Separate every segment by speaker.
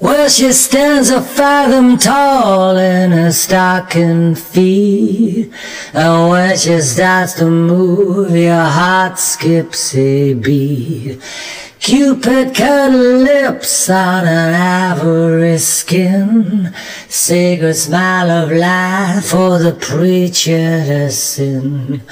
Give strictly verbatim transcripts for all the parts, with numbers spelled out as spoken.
Speaker 1: Well, she stands a fathom tall in her stocking feet, and when she starts to move, your heart skips a beat. Cupid cut her lips on an ivory skin, sacred smile of life for the preacher to sin.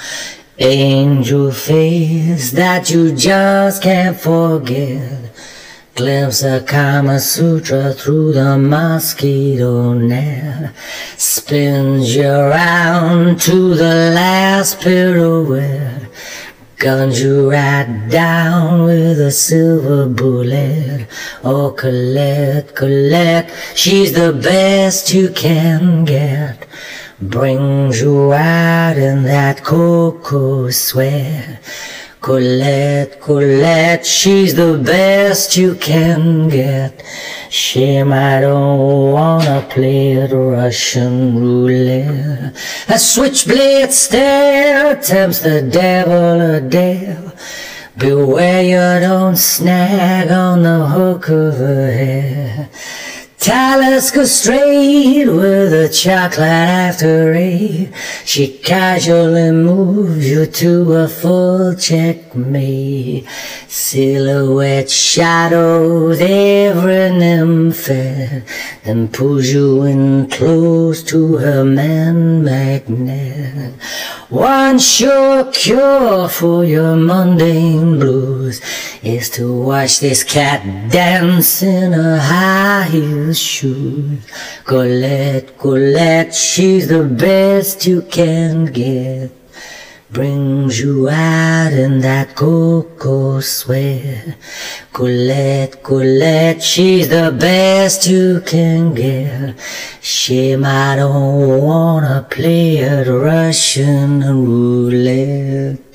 Speaker 1: Angel face that you just can't forget, glimpse a Kama Sutra through the mosquito net, spins you around to the last pirouette, guns you right down with a silver bullet. Oh, Colette, Colette, she's the best you can get, brings you right in that cocoa sweat. Colette, Colette, she's the best you can get. Shame I don't wanna play at Russian roulette. A switchblade stare tempts the devil a dare. Beware you don't snag on the hook of her hair. Talisker straight with a chocolate after eight, she casually moves you to a full checkmate. Silhouette shadows every nymph, then pulls you in close to her man magnet. One sure cure for your mundane blues is to watch this cat dance in her high heel shoes. Colette, Colette, she's the best you can get, brings you out in that cocoa sweat. Colette, Colette, she's the best you can get. Shame I don't wanna play at Russian roulette.